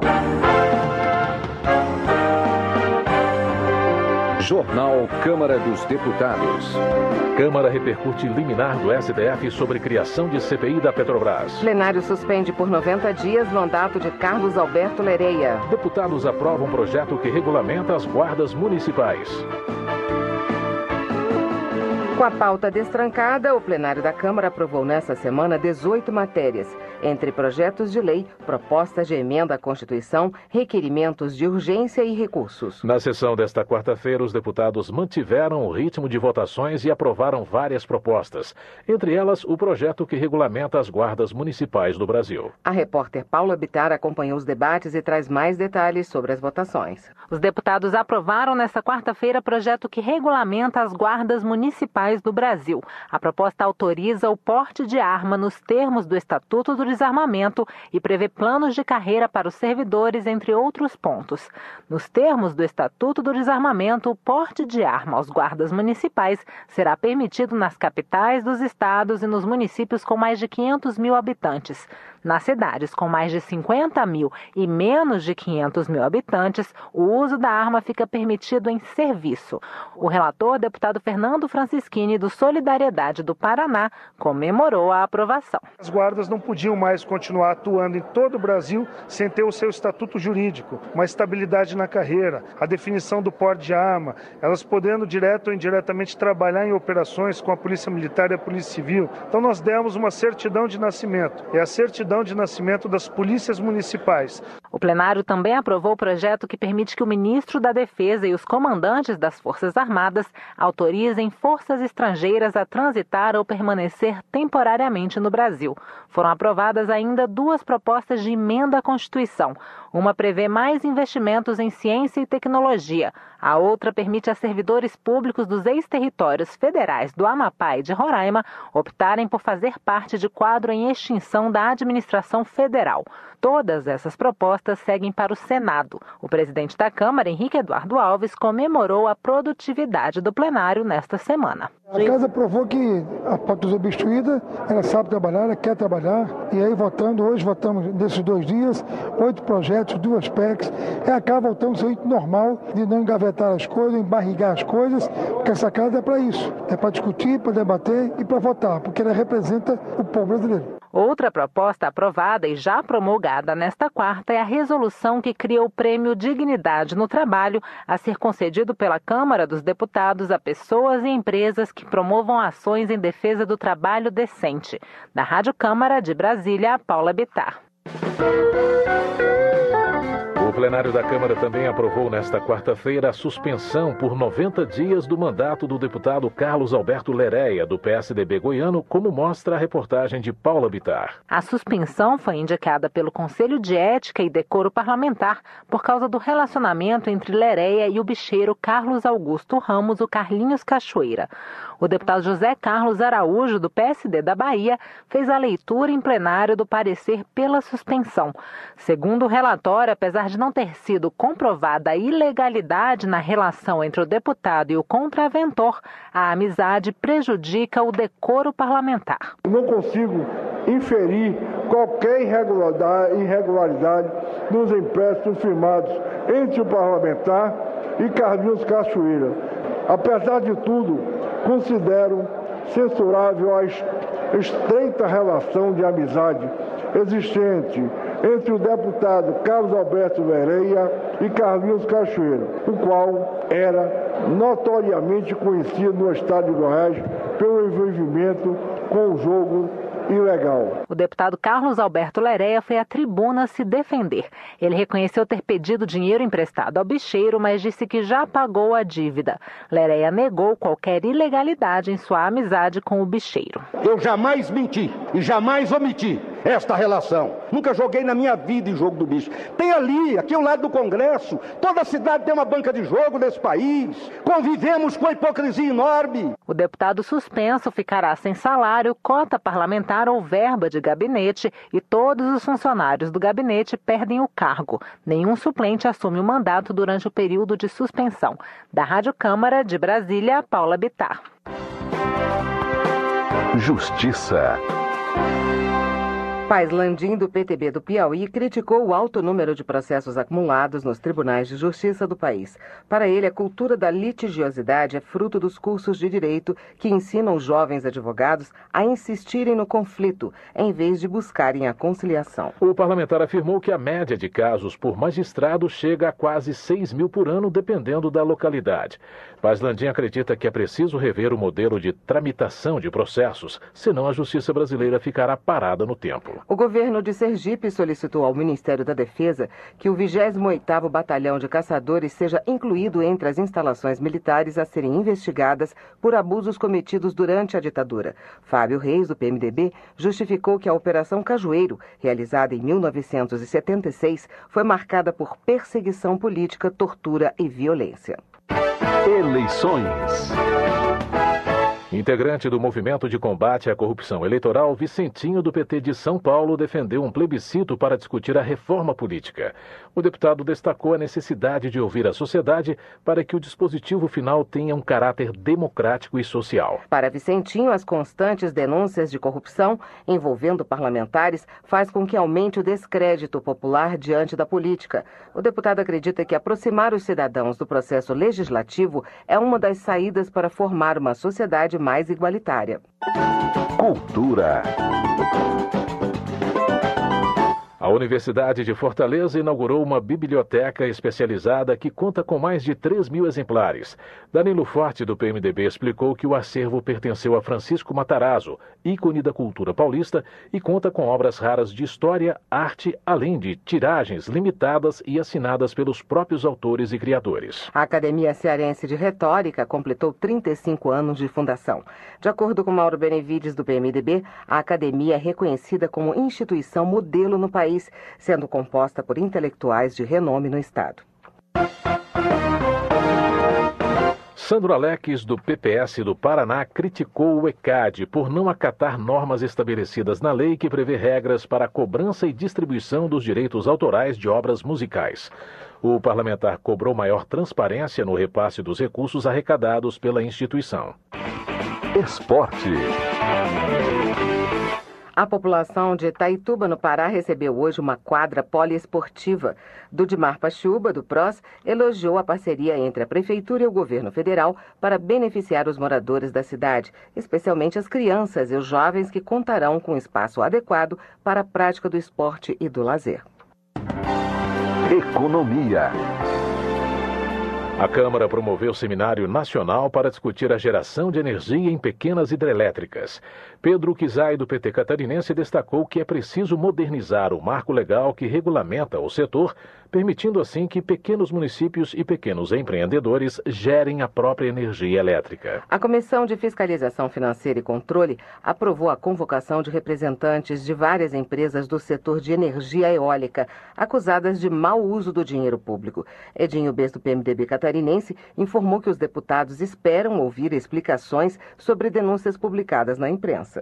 Jornal Câmara dos Deputados. Câmara repercute liminar do STF sobre criação de CPI da Petrobras. Plenário suspende por 90 dias mandato de Carlos Alberto Lereia. Deputados aprovam projeto que regulamenta as guardas municipais. Com a pauta destrancada, o plenário da Câmara aprovou nesta semana 18 matérias, entre projetos de lei, propostas de emenda à Constituição, requerimentos de urgência e recursos. Na sessão desta quarta-feira, os deputados mantiveram o ritmo de votações e aprovaram várias propostas, entre elas o projeto que regulamenta as guardas municipais do Brasil. A repórter Paula Bittar acompanhou os debates e traz mais detalhes sobre as votações. Os deputados aprovaram nesta quarta-feira projeto que regulamenta as guardas municipais do Brasil. A proposta autoriza o porte de arma nos termos do Estatuto do Desarmamento e prevê planos de carreira para os servidores, entre outros pontos. Nos termos do Estatuto do Desarmamento, o porte de arma aos guardas municipais será permitido nas capitais dos estados e nos municípios com mais de 500 mil habitantes. Nas cidades com mais de 50 mil e menos de 500 mil habitantes, o uso da arma fica permitido em serviço. O relator, deputado Fernando Francischini, do Solidariedade do Paraná, comemorou a aprovação. As guardas não podiam mais continuar atuando em todo o Brasil sem ter o seu estatuto jurídico, uma estabilidade na carreira, a definição do porte de arma, elas podendo direto ou indiretamente trabalhar em operações com a Polícia Militar e a Polícia Civil. Então nós demos uma certidão de nascimento. É a certidão de nascimento das polícias municipais. O plenário também aprovou o projeto que permite que o ministro da Defesa e os comandantes das Forças Armadas autorizem forças estrangeiras a transitar ou permanecer temporariamente no Brasil. Foram aprovadas ainda duas propostas de emenda à Constituição. Uma prevê mais investimentos em ciência e tecnologia. A outra permite a servidores públicos dos ex-territórios federais do Amapá e de Roraima optarem por fazer parte de quadro em extinção da administração federal. Todas essas propostas seguem para o Senado. O presidente da Câmara, Henrique Eduardo Alves, comemorou a produtividade do plenário nesta semana. A casa provou que a pauta desobstruída, ela sabe trabalhar, ela quer trabalhar, e aí hoje votamos nesses 2 dias, 8 projetos, 2 PECs, e acaba voltando ao seu ritmo normal de não engavetar as coisas, embarrigar as coisas, porque essa casa é para isso, é para discutir, para debater e para votar, porque ela representa o povo brasileiro. Outra proposta aprovada e já promulgada nesta quarta é a resolução que cria o Prêmio Dignidade no Trabalho a ser concedido pela Câmara dos Deputados a pessoas e empresas que promovam ações em defesa do trabalho decente. Da Rádio Câmara de Brasília, Paula Bittar. O plenário da Câmara também aprovou nesta quarta-feira a suspensão por 90 dias do mandato do deputado Carlos Alberto Lereia, do PSDB goiano, como mostra a reportagem de Paula Bittar. A suspensão foi indicada pelo Conselho de Ética e Decoro Parlamentar por causa do relacionamento entre Lereia e o bicheiro Carlos Augusto Ramos, o Carlinhos Cachoeira. O deputado José Carlos Araújo, do PSD da Bahia, fez a leitura em plenário do parecer pela suspensão. Segundo o relatório, apesar de não ter sido comprovada a ilegalidade na relação entre o deputado e o contraventor, a amizade prejudica o decoro parlamentar. Não consigo inferir qualquer irregularidade nos empréstimos firmados entre o parlamentar e Carlinhos Cachoeira. Apesar de tudo, considero censurável a estreita relação de amizade existente entre o deputado Carlos Alberto Lereia e Carlinhos Cachoeira, o qual era notoriamente conhecido no estado de Goiás pelo envolvimento com o jogo ilegal. O deputado Carlos Alberto Lereia foi à tribuna se defender. Ele reconheceu ter pedido dinheiro emprestado ao bicheiro, mas disse que já pagou a dívida. Lereia negou qualquer ilegalidade em sua amizade com o bicheiro. Eu jamais menti e jamais omiti esta relação. Nunca joguei na minha vida em jogo do bicho. Tem ali, aqui ao lado do Congresso, toda a cidade tem uma banca de jogo nesse país. Convivemos com a hipocrisia enorme. O deputado suspenso ficará sem salário, cota parlamentar ou verba de gabinete e todos os funcionários do gabinete perdem o cargo. Nenhum suplente assume o mandato durante o período de suspensão. Da Rádio Câmara de Brasília, Paula Bittar. Justiça. Paz Landim, do PTB do Piauí, criticou o alto número de processos acumulados nos tribunais de justiça do país. Para ele, a cultura da litigiosidade é fruto dos cursos de direito que ensinam os jovens advogados a insistirem no conflito, em vez de buscarem a conciliação. O parlamentar afirmou que a média de casos por magistrado chega a quase 6 mil por ano, dependendo da localidade. Paz Landim acredita que é preciso rever o modelo de tramitação de processos, senão a justiça brasileira ficará parada no tempo. O governo de Sergipe solicitou ao Ministério da Defesa que o 28º Batalhão de Caçadores seja incluído entre as instalações militares a serem investigadas por abusos cometidos durante a ditadura. Fábio Reis, do PMDB, justificou que a Operação Cajueiro, realizada em 1976, foi marcada por perseguição política, tortura e violência. Eleições. Integrante do Movimento de Combate à Corrupção Eleitoral, Vicentinho, do PT de São Paulo, defendeu um plebiscito para discutir a reforma política. O deputado destacou a necessidade de ouvir a sociedade para que o dispositivo final tenha um caráter democrático e social. Para Vicentinho, as constantes denúncias de corrupção envolvendo parlamentares faz com que aumente o descrédito popular diante da política. O deputado acredita que aproximar os cidadãos do processo legislativo é uma das saídas para formar uma sociedade mais igualitária. Cultura. A Universidade de Fortaleza inaugurou uma biblioteca especializada que conta com mais de 3 mil exemplares. Danilo Forte, do PMDB, explicou que o acervo pertenceu a Francisco Matarazzo, ícone da cultura paulista, e conta com obras raras de história, arte, além de tiragens limitadas e assinadas pelos próprios autores e criadores. A Academia Cearense de Retórica completou 35 anos de fundação. De acordo com Mauro Benevides, do PMDB, a academia é reconhecida como instituição modelo no país, sendo composta por intelectuais de renome no estado. Sandro Alex, do PPS do Paraná, criticou o ECAD por não acatar normas estabelecidas na lei que prevê regras para a cobrança e distribuição dos direitos autorais de obras musicais. O parlamentar cobrou maior transparência no repasse dos recursos arrecadados pela instituição. Esporte. A população de Itaituba, no Pará, recebeu hoje uma quadra poliesportiva. Dudimar Pachuba, do PROS, elogiou a parceria entre a Prefeitura e o governo federal para beneficiar os moradores da cidade, especialmente as crianças e os jovens que contarão com espaço adequado para a prática do esporte e do lazer. Economia. A Câmara promoveu seminário nacional para discutir a geração de energia em pequenas hidrelétricas. Pedro Kizai, do PT catarinense, destacou que é preciso modernizar o marco legal que regulamenta o setor, permitindo assim que pequenos municípios e pequenos empreendedores gerem a própria energia elétrica. A Comissão de Fiscalização Financeira e Controle aprovou a convocação de representantes de várias empresas do setor de energia eólica, acusadas de mau uso do dinheiro público. Edinho Bess, do PMDB catarinense, informou que os deputados esperam ouvir explicações sobre denúncias publicadas na imprensa.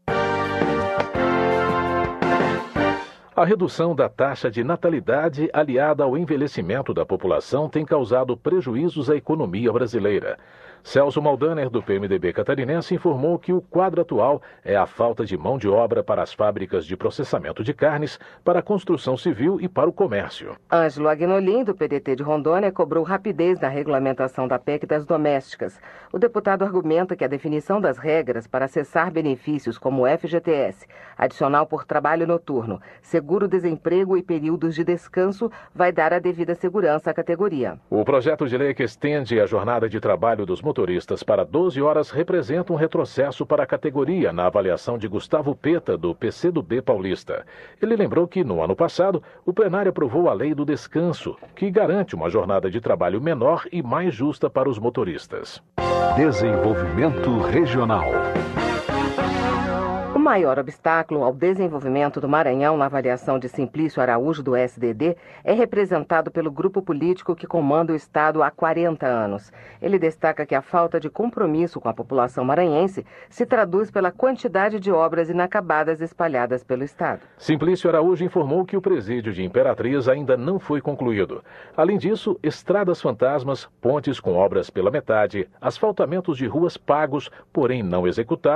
A redução da taxa de natalidade aliada ao envelhecimento da população tem causado prejuízos à economia brasileira. Celso Maldaner, do PMDB catarinense, informou que o quadro atual é a falta de mão de obra para as fábricas de processamento de carnes, para a construção civil e para o comércio. Ângelo Agnolin, do PDT de Rondônia, cobrou rapidez na regulamentação da PEC das domésticas. O deputado argumenta que a definição das regras para acessar benefícios como o FGTS, adicional por trabalho noturno, seguro-desemprego e períodos de descanso vai dar a devida segurança à categoria. O projeto de lei que estende a jornada de trabalho dos motoristas para 12 horas representa um retrocesso para a categoria na avaliação de Gustavo Peta, do PCdoB paulista. Ele lembrou que, no ano passado, o plenário aprovou a Lei do Descanso, que garante uma jornada de trabalho menor e mais justa para os motoristas. Desenvolvimento regional. O maior obstáculo ao desenvolvimento do Maranhão na avaliação de Simplício Araújo, do SDD, é representado pelo grupo político que comanda o Estado há 40 anos. Ele destaca que a falta de compromisso com a população maranhense se traduz pela quantidade de obras inacabadas espalhadas pelo Estado. Simplício Araújo informou que o presídio de Imperatriz ainda não foi concluído. Além disso, estradas fantasmas, pontes com obras pela metade, asfaltamentos de ruas pagos, porém não executados,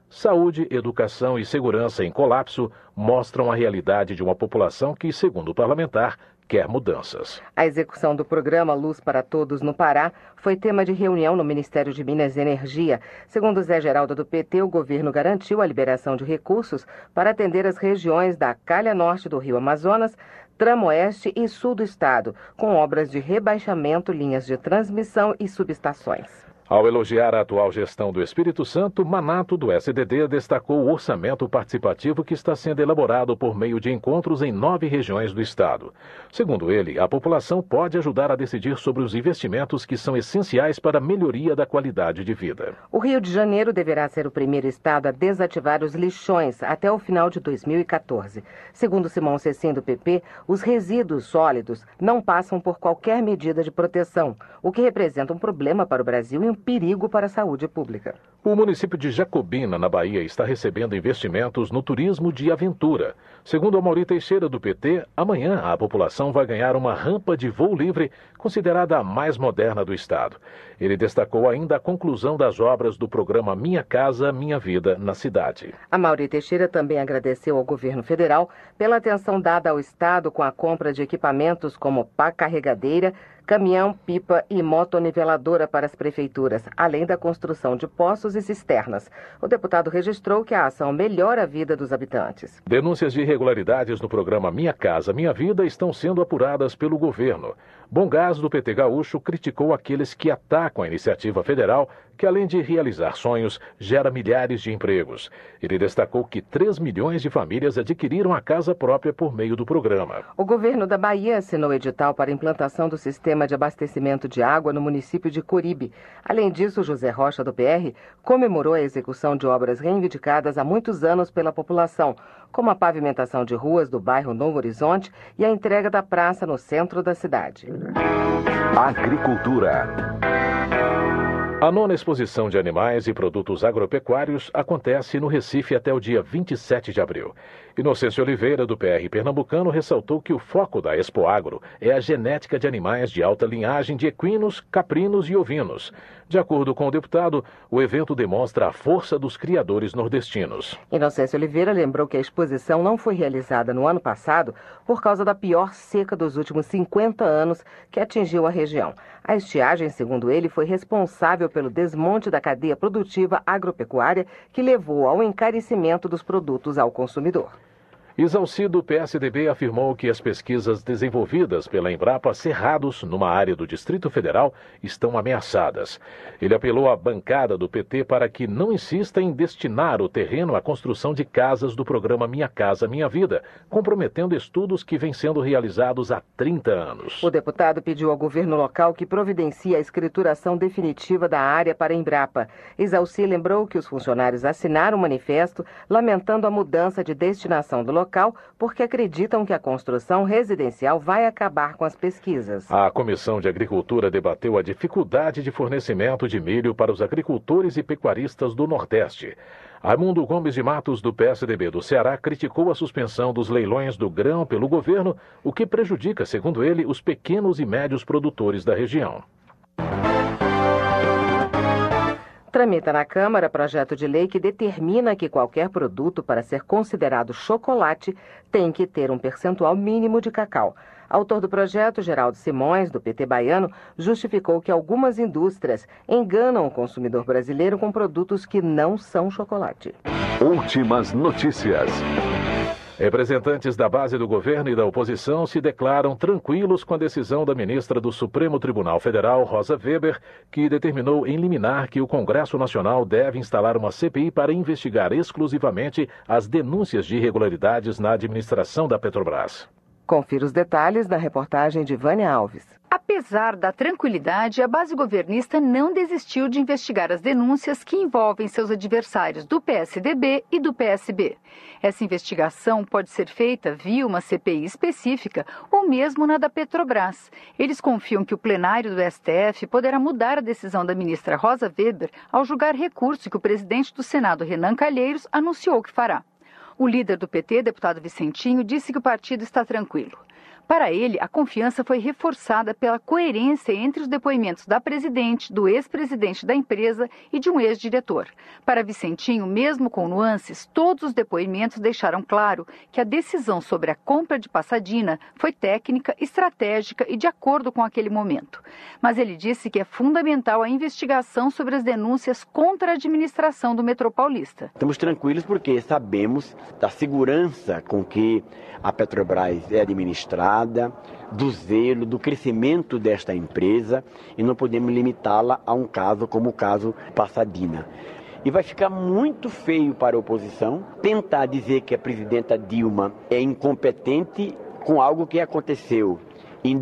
Saúde, educação e segurança em colapso mostram a realidade de uma população que, segundo o parlamentar, quer mudanças. A execução do programa Luz para Todos no Pará foi tema de reunião no Ministério de Minas e Energia. Segundo Zé Geraldo do PT, o governo garantiu a liberação de recursos para atender as regiões da calha norte do Rio Amazonas, tramo oeste e sul do estado, com obras de rebaixamento, linhas de transmissão e subestações. Ao elogiar a atual gestão do Espírito Santo, Manato, do SDD, destacou o orçamento participativo que está sendo elaborado por meio de encontros em 9 regiões do estado. Segundo ele, a população pode ajudar a decidir sobre os investimentos que são essenciais para a melhoria da qualidade de vida. O Rio de Janeiro deverá ser o primeiro estado a desativar os lixões até o final de 2014. Segundo Simão Cecim, do PP, os resíduos sólidos não passam por qualquer medida de proteção, o que representa um problema para o Brasil e um perigo para a saúde pública. O município de Jacobina, na Bahia, está recebendo investimentos no turismo de aventura. Segundo Amaury Teixeira, do PT, amanhã a população vai ganhar uma rampa de voo livre, considerada a mais moderna do estado. Ele destacou ainda a conclusão das obras do programa Minha Casa, Minha Vida na cidade. Amaury Teixeira também agradeceu ao governo federal pela atenção dada ao estado com a compra de equipamentos como pá carregadeira, caminhão, pipa e motoniveladora para as prefeituras, além da construção de poços e cisternas. O deputado registrou que a ação melhora a vida dos habitantes. Denúncias de irregularidades no programa Minha Casa, Minha Vida estão sendo apuradas pelo governo. Bom Gás, do PT Gaúcho, criticou aqueles que atacam a iniciativa federal, que além de realizar sonhos, gera milhares de empregos. Ele destacou que 3 milhões de famílias adquiriram a casa própria por meio do programa. O governo da Bahia assinou edital para a implantação do sistema de abastecimento de água no município de Coribe. Além disso, José Rocha, do PR, comemorou a execução de obras reivindicadas há muitos anos pela população, como a pavimentação de ruas do bairro Novo Horizonte e a entrega da praça no centro da cidade. Agricultura. A 9ª exposição de animais e produtos agropecuários acontece no Recife até o dia 27 de abril. Inocêncio Oliveira, do PR pernambucano, ressaltou que o foco da Expo Agro é a genética de animais de alta linhagem de equinos, caprinos e ovinos. De acordo com o deputado, o evento demonstra a força dos criadores nordestinos. Inocêncio Oliveira lembrou que a exposição não foi realizada no ano passado por causa da pior seca dos últimos 50 anos que atingiu a região. A estiagem, segundo ele, foi responsável pelo desmonte da cadeia produtiva agropecuária que levou ao encarecimento dos produtos ao consumidor. Isalci, do PSDB, afirmou que as pesquisas desenvolvidas pela Embrapa Cerrados, numa área do Distrito Federal, estão ameaçadas. Ele apelou à bancada do PT para que não insista em destinar o terreno à construção de casas do programa Minha Casa, Minha Vida, comprometendo estudos que vêm sendo realizados há 30 anos. O deputado pediu ao governo local que providencie a escrituração definitiva da área para a Embrapa. Isalci lembrou que os funcionários assinaram um manifesto lamentando a mudança de destinação do local, porque acreditam que a construção residencial vai acabar com as pesquisas. A Comissão de Agricultura debateu a dificuldade de fornecimento de milho para os agricultores e pecuaristas do Nordeste. Raimundo Gomes de Matos, do PSDB do Ceará, criticou a suspensão dos leilões do grão pelo governo, o que prejudica, segundo ele, os pequenos e médios produtores da região. Tramita na Câmara projeto de lei que determina que qualquer produto para ser considerado chocolate tem que ter um percentual mínimo de cacau. Autor do projeto, Geraldo Simões, do PT baiano, justificou que algumas indústrias enganam o consumidor brasileiro com produtos que não são chocolate. Últimas notícias. Representantes da base do governo e da oposição se declaram tranquilos com a decisão da ministra do Supremo Tribunal Federal, Rosa Weber, que determinou em liminar que o Congresso Nacional deve instalar uma CPI para investigar exclusivamente as denúncias de irregularidades na administração da Petrobras. Confira os detalhes na reportagem de Vânia Alves. Apesar da tranquilidade, a base governista não desistiu de investigar as denúncias que envolvem seus adversários do PSDB e do PSB. Essa investigação pode ser feita via uma CPI específica ou mesmo na da Petrobras. Eles confiam que o plenário do STF poderá mudar a decisão da ministra Rosa Weber ao julgar recurso que o presidente do Senado, Renan Calheiros, anunciou que fará. O líder do PT, deputado Vicentinho, disse que o partido está tranquilo. Para ele, a confiança foi reforçada pela coerência entre os depoimentos da presidente, do ex-presidente da empresa e de um ex-diretor. Para Vicentinho, mesmo com nuances, todos os depoimentos deixaram claro que a decisão sobre a compra de Passadina foi técnica, estratégica e de acordo com aquele momento. Mas ele disse que é fundamental a investigação sobre as denúncias contra a administração do metrô paulista. Estamos tranquilos porque sabemos da segurança com que a Petrobras é administrada, do zelo, do crescimento desta empresa, e não podemos limitá-la a um caso como o caso Passadina. E vai ficar muito feio para a oposição tentar dizer que a presidenta Dilma é incompetente com algo que aconteceu em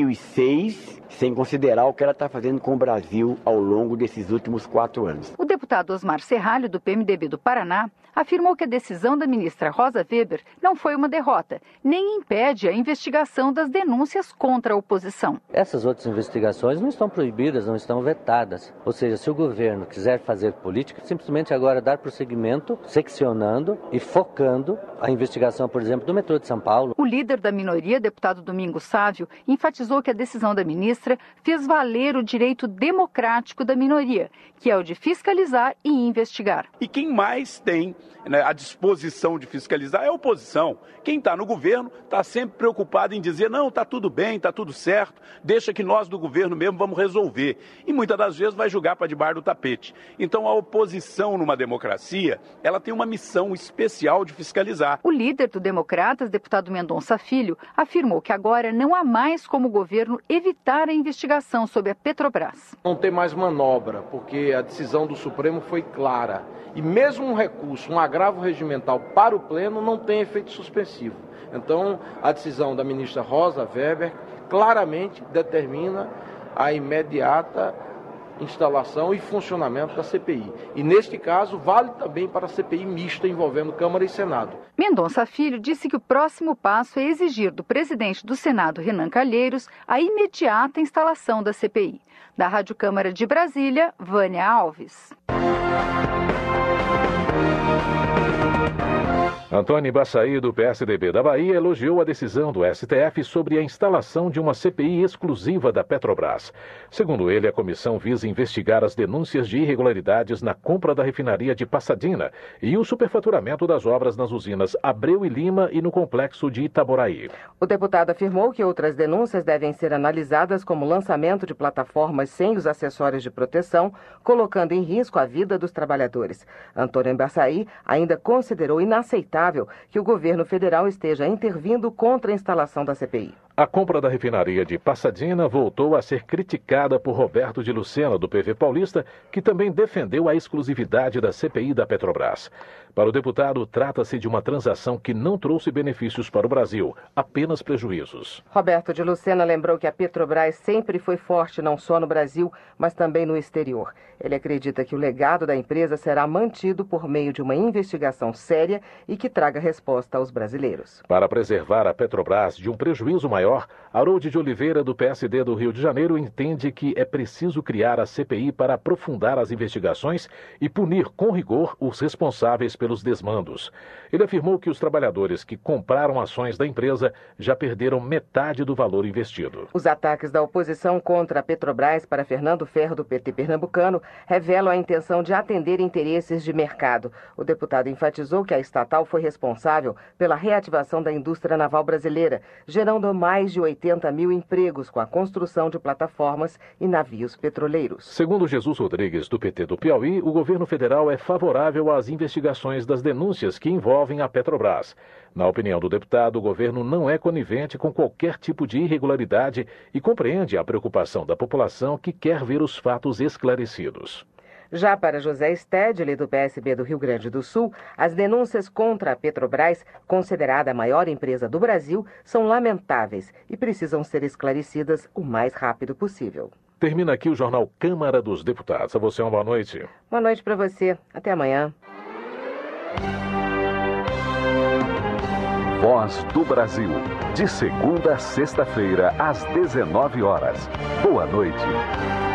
2006, sem considerar o que ela está fazendo com o Brasil ao longo desses últimos 4 anos. O deputado Osmar Serralho, do PMDB do Paraná, afirmou que a decisão da ministra Rosa Weber não foi uma derrota, nem impede a investigação das denúncias contra a oposição. Essas outras investigações não estão proibidas, não estão vetadas. Ou seja, se o governo quiser fazer política, simplesmente agora dar prosseguimento, seccionando e focando a investigação, por exemplo, do metrô de São Paulo. O líder da minoria, deputado Domingos Sávio, enfatizou que a decisão da ministra fez valer o direito democrático da minoria, que é o de fiscalizar e investigar. E quem mais tem a disposição de fiscalizar é a oposição. Quem está no governo está sempre preocupado em dizer, não, está tudo bem, está tudo certo, deixa que nós do governo mesmo vamos resolver. E muitas das vezes vai jogar para debaixo do tapete. Então a oposição numa democracia, ela tem uma missão especial de fiscalizar. O líder do Democratas, deputado Mendonça Filho, afirmou que agora não há mais como o governo evitar a investigação sobre a Petrobras. Não tem mais manobra, porque a decisão do Supremo foi clara. E mesmo um recurso, um agravo regimental para o pleno não tem efeito suspensivo. Então, a decisão da ministra Rosa Weber claramente determina a imediata instalação e funcionamento da CPI. E, neste caso, vale também para a CPI mista envolvendo Câmara e Senado. Mendonça Filho disse que o próximo passo é exigir do presidente do Senado, Renan Calheiros, a imediata instalação da CPI. Da Rádio Câmara de Brasília, Vânia Alves. Antônio Baçaí, do PSDB da Bahia, elogiou a decisão do STF sobre a instalação de uma CPI exclusiva da Petrobras. Segundo ele, a comissão visa investigar as denúncias de irregularidades na compra da refinaria de Passadina e o superfaturamento das obras nas usinas Abreu e Lima e no complexo de Itaboraí. O deputado afirmou que outras denúncias devem ser analisadas como lançamento de plataformas sem os acessórios de proteção, colocando em risco a vida dos trabalhadores. Antônio Baçaí ainda considerou inaceitável que o governo federal esteja intervindo contra a instalação da CPI. A compra da refinaria de Passadina voltou a ser criticada por Roberto de Lucena, do PV Paulista, que também defendeu a exclusividade da CPI da Petrobras. Para o deputado, trata-se de uma transação que não trouxe benefícios para o Brasil, apenas prejuízos. Roberto de Lucena lembrou que a Petrobras sempre foi forte não só no Brasil, mas também no exterior. Ele acredita que o legado da empresa será mantido por meio de uma investigação séria e que traga resposta aos brasileiros. Para preservar a Petrobras de um prejuízo maior, Harold de Oliveira, do PSD do Rio de Janeiro, entende que é preciso criar a CPI para aprofundar as investigações e punir com rigor os responsáveis pelos desmandos. Ele afirmou que os trabalhadores que compraram ações da empresa já perderam metade do valor investido. Os ataques da oposição contra a Petrobras para Fernando Ferro, do PT pernambucano, revelam a intenção de atender interesses de mercado. O deputado enfatizou que a estatal foi responsável pela reativação da indústria naval brasileira, gerando mais de 80 mil empregos com a construção de plataformas e navios petroleiros. Segundo Jesus Rodrigues, do PT do Piauí, o governo federal é favorável às investigações das denúncias que envolvem a Petrobras. Na opinião do deputado, o governo não é conivente com qualquer tipo de irregularidade e compreende a preocupação da população que quer ver os fatos esclarecidos. Já para José Stedley, do PSB do Rio Grande do Sul, as denúncias contra a Petrobras, considerada a maior empresa do Brasil, são lamentáveis e precisam ser esclarecidas o mais rápido possível. Termina aqui o jornal Câmara dos Deputados. A você uma boa noite. Boa noite para você. Até amanhã. Voz do Brasil. De segunda a sexta-feira, às 19 horas. Boa noite.